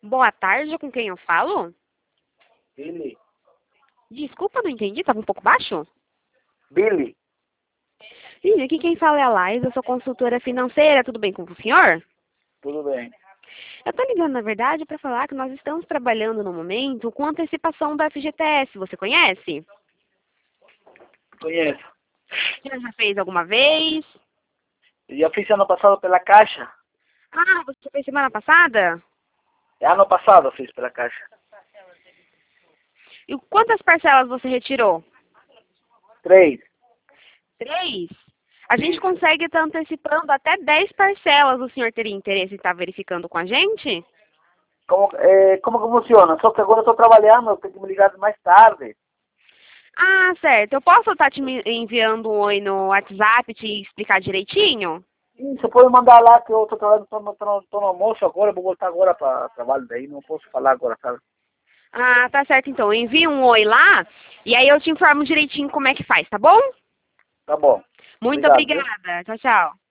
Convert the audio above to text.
Boa tarde, com quem eu falo? Billy. Desculpa, não entendi, estava um pouco baixo? Billy. Sim, aqui quem fala é a Laís, eu sou consultora financeira, tudo bem com o senhor? Tudo bem. Eu tô ligando, na verdade, para falar que nós estamos trabalhando no momento com antecipação da FGTS, você conhece? Conheço. Você já fez alguma vez? Já fiz ano passado pela Caixa. Ah, você fez semana passada? Ano passado fiz pela Caixa. E quantas parcelas você retirou? 3. 3? A gente Isso. consegue estar antecipando até 10 parcelas. O senhor teria interesse em estar verificando com a gente? Como que funciona? Só que agora eu estou trabalhando, eu tenho que me ligar mais tarde. Ah, certo. Eu posso estar enviando um oi no WhatsApp e te explicar direitinho? Sim, você pode mandar lá que eu estou trabalhando, estou no almoço agora, vou voltar agora para trabalho daí, não posso falar agora, sabe? Ah, tá certo então. Envie um oi lá e aí eu te informo direitinho como é que faz, tá bom? Tá bom. Muito Obrigado, viu? obrigada. Tchau, tchau.